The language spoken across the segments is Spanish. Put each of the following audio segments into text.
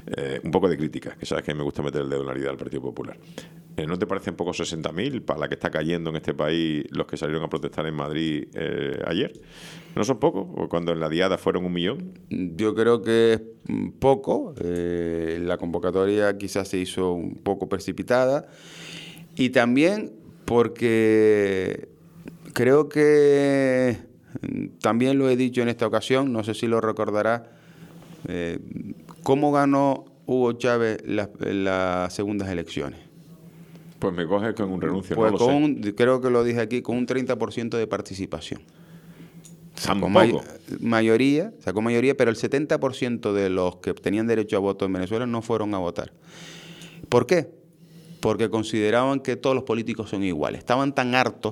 un poco de crítica, que sabes que me gusta meter el dedo en la herida al Partido Popular. ¿No te parecen poco 60.000 para la que está cayendo en este país los que salieron a protestar en Madrid ayer? ¿No son pocos? ¿O cuando en la diada fueron 1 millón? Yo creo que es poco. La convocatoria quizás se hizo un poco precipitada. Y también porque creo que, también lo he dicho en esta ocasión, no sé si lo recordará, ¿cómo ganó Hugo Chávez las segundas elecciones? Pues me coges con un renuncio, Pues no lo sé. creo que lo dije aquí, con un 30% de participación. Sacó mayoría, pero el 70% de los que tenían derecho a voto en Venezuela no fueron a votar. ¿Por qué? Porque consideraban que todos los políticos son iguales. Estaban tan hartos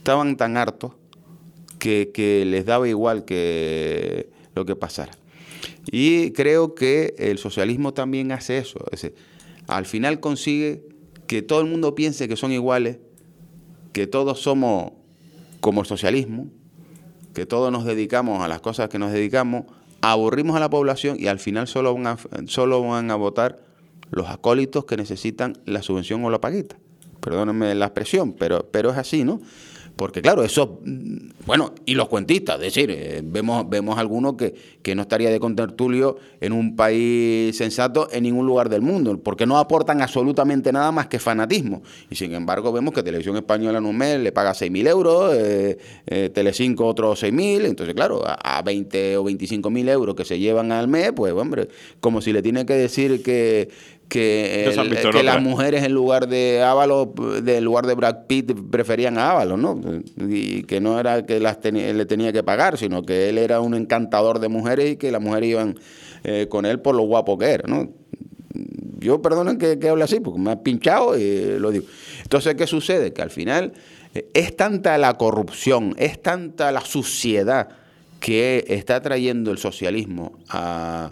que les daba igual que lo que pasara. Y creo que el socialismo también hace eso. Es decir, al final consigue que todo el mundo piense que son iguales, que todos somos como el socialismo, que todos nos dedicamos a las cosas que nos dedicamos, aburrimos a la población y al final solo van a votar los acólitos que necesitan la subvención o la paguita. Perdónenme la expresión, pero es así, ¿no? Porque claro, eso, bueno, y los cuentistas, es decir, vemos algunos que no estaría de contertulio en un país sensato en ningún lugar del mundo, porque no aportan absolutamente nada más que fanatismo. Y sin embargo vemos que Televisión Española en un mes le paga 6.000 euros, Telecinco otros 6.000, entonces claro, a 20 o 25.000 euros que se llevan al mes, pues hombre, como si le tiene que decir que las mujeres en lugar de Ábalos, en lugar de Brad Pitt, preferían a Ábalos, ¿no? Y que no era que le tenía que pagar, sino que él era un encantador de mujeres y que las mujeres iban con él por lo guapo que era, ¿no? Yo, perdonen que hable así, porque me ha pinchado y lo digo. Entonces, ¿qué sucede? Que al final es tanta la corrupción, es tanta la suciedad que está trayendo el socialismo a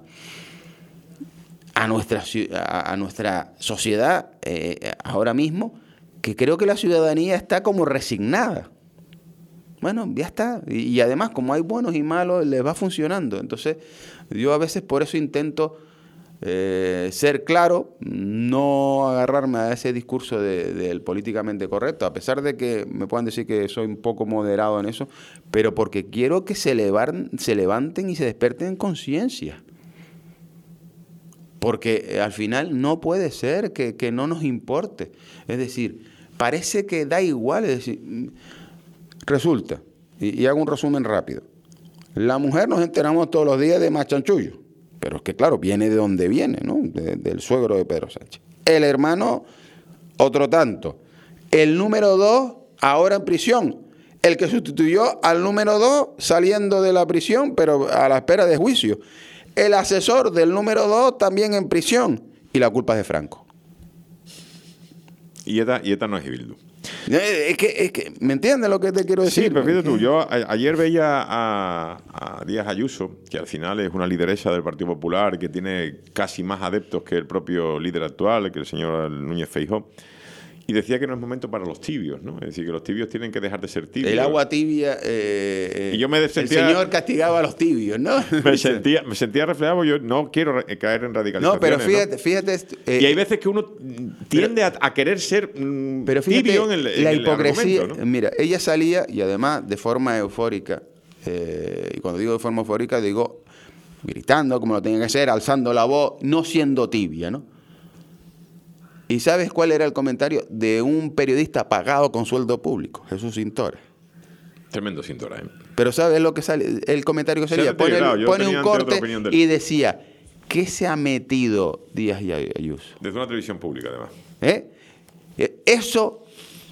nuestra sociedad ahora mismo, que creo que la ciudadanía está como resignada. Bueno, ya está. Y además, como hay buenos y malos, les va funcionando. Entonces, yo a veces por eso intento ser claro, no agarrarme a ese discurso del políticamente correcto, a pesar de que me puedan decir que soy un poco moderado en eso, pero porque quiero que se levanten y se despierten en conciencia. Porque al final no puede ser que no nos importe. Es decir, parece que da igual. Es decir, resulta, y hago un resumen rápido, la mujer nos enteramos todos los días de Machanchullo, pero es que claro, viene de donde viene, ¿no? Del suegro de Pedro Sánchez. El hermano, otro tanto. El número 2, ahora en prisión. El que sustituyó al número 2 saliendo de la prisión, pero a la espera de juicio. El asesor del número 2 también en prisión. Y la culpa es de Franco. Y esta no es Bildu. Es que, ¿me entiendes lo que te quiero decir? Sí, pero fíjate tú, yo ayer veía a Díaz Ayuso, que al final es una lideresa del Partido Popular, que tiene casi más adeptos que el propio líder actual, que el señor Núñez Feijóo, y decía que no es momento para los tibios, ¿no? Es decir, que los tibios tienen que dejar de ser tibios. El agua tibia, y yo el señor castigaba a los tibios, ¿no? Me sentía reflejado, yo no quiero caer en radicalizaciones. No, pero fíjate y hay veces que uno tiende a querer ser tibio en la el hipocresía, argumento, ¿no? Mira, ella salía, y además de forma eufórica, y cuando digo de forma eufórica, digo gritando, como lo tenía que hacer, alzando la voz, no siendo tibia, ¿no? ¿Y sabes cuál era el comentario de un periodista pagado con sueldo público? Jesús Cintora. Tremendo Cintora, ¿eh? Pero ¿sabes lo que sale? El comentario que salía, pone un corte y decía, ¿qué se ha metido Díaz y Ayuso? Desde una televisión pública, además. Eso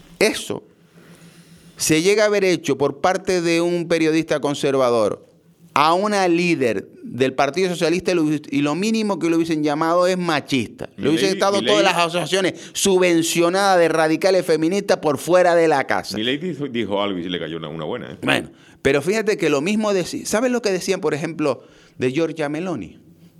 se llega a haber hecho por parte de un periodista conservador a una líder del Partido Socialista y lo mínimo que lo hubiesen llamado es machista. Le hubiesen estado todas las asociaciones subvencionadas de radicales feministas por fuera de la casa. Milei dijo algo y le cayó una buena, ¿eh? Bueno, pero fíjate que lo mismo decía. ¿Sabes lo que decían, por ejemplo, de Giorgia Meloni?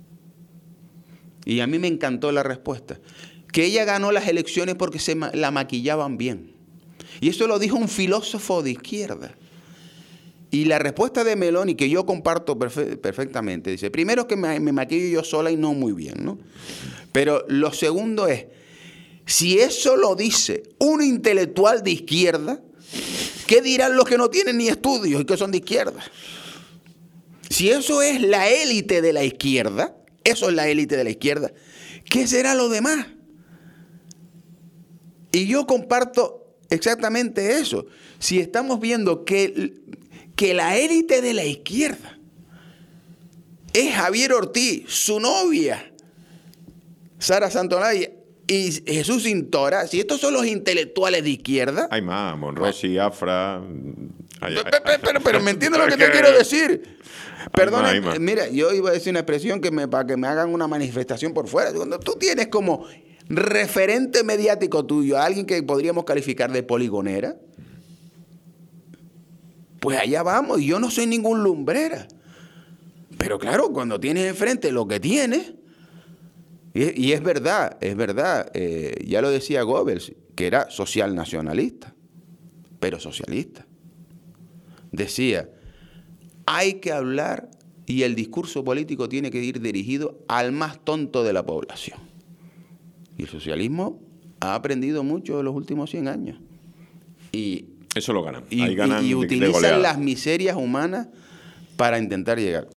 Y a mí me encantó la respuesta. Que ella ganó las elecciones porque la maquillaban bien. Y eso lo dijo un filósofo de izquierda. Y la respuesta de Meloni, que yo comparto perfectamente, dice, primero es que me maquillo yo sola y no muy bien, ¿no? Pero lo segundo es, si eso lo dice un intelectual de izquierda, ¿qué dirán los que no tienen ni estudios y que son de izquierda? Si eso es la élite de la izquierda, eso es la élite de la izquierda, ¿qué será lo demás? Y yo comparto exactamente eso. Si estamos viendo que la élite de la izquierda es Javier Ortiz, su novia, Sara Santolaya y Jesús Cintora, si estos son los intelectuales de izquierda... Hay más, Monrosi, Afra... Pero me entiendes lo que te quiero decir. Perdona, mira, yo iba a decir una expresión para que me hagan una manifestación por fuera. Cuando tú tienes como referente mediático tuyo a alguien que podríamos calificar de poligonera, pues allá vamos. Y yo no soy ningún lumbrera. Pero claro, cuando tienes enfrente lo que tienes, y es verdad, ya lo decía Goebbels, que era social nacionalista, pero socialista. Decía, hay que hablar y el discurso político tiene que ir dirigido al más tonto de la población. Y el socialismo ha aprendido mucho en los últimos 100 años. Y eso lo ganan. Y utilizan las miserias humanas para intentar llegar.